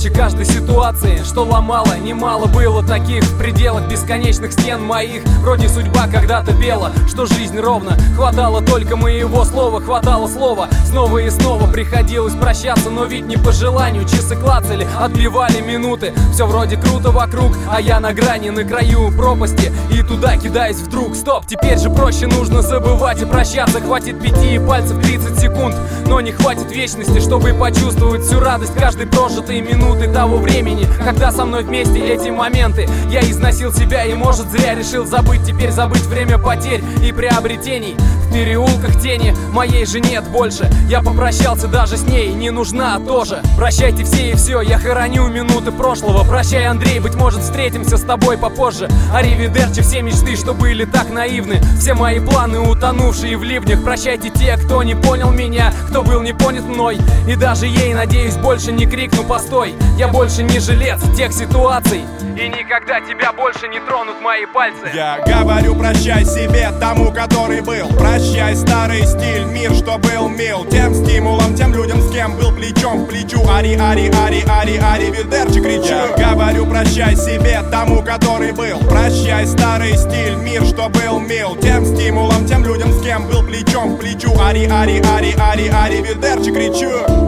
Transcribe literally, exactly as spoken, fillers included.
ярче каждой ситуации, что ломало. Немало было таких в пределах бесконечных стен моих. Вроде судьба когда-то пела, что жизнь ровно. Хватало только моего слова, хватало слова. Снова и снова приходилось прощаться, но ведь не по желанию. Часы клацали, отбивали минуты. Все вроде круто вокруг, а я на грани, на краю пропасти. И туда кидаюсь вдруг. Стоп, теперь же проще нужно забывать и прощаться. Хватит пяти пальцев тридцать секунд, но не хватит вечности, чтобы почувствовать всю радость каждой прожитой минуты того времени, когда со мной вместе эти моменты. Я износил себя и, может, зря решил забыть. Теперь забыть время потерь и приобретений. В переулках тени моей же нет больше. Я попрощался даже с ней, не нужна тоже. Прощайте все и все, я хороню минуты прошлого. Прощай, Андрей, быть может, встретимся с тобой попозже. Аривидерчи, все мечты, что были так наивны. Все мои планы, утонувшие в ливнях. Прощайте те, кто не понял меня, кто был не понят мной. И даже ей, надеюсь, больше не крикну постой. Я больше не жилец тех ситуаций, и никогда тебя больше не тронут мои пальцы. Я говорю прощай себе, тому, который был. Прощай, старый стиль, мир, что был мил. Тем стимулом, тем людям, с кем был плечом к плечу. Ари, ари, ари, ари, ари, видерчи, кричу. Я говорю прощай себе, тому, который был. Прощай, старый стиль, мир, что был мил. Тем стимулом, тем людям, с кем был плечом к плечу. Ари, ари, ари, ари, ари, видерчи, кричу.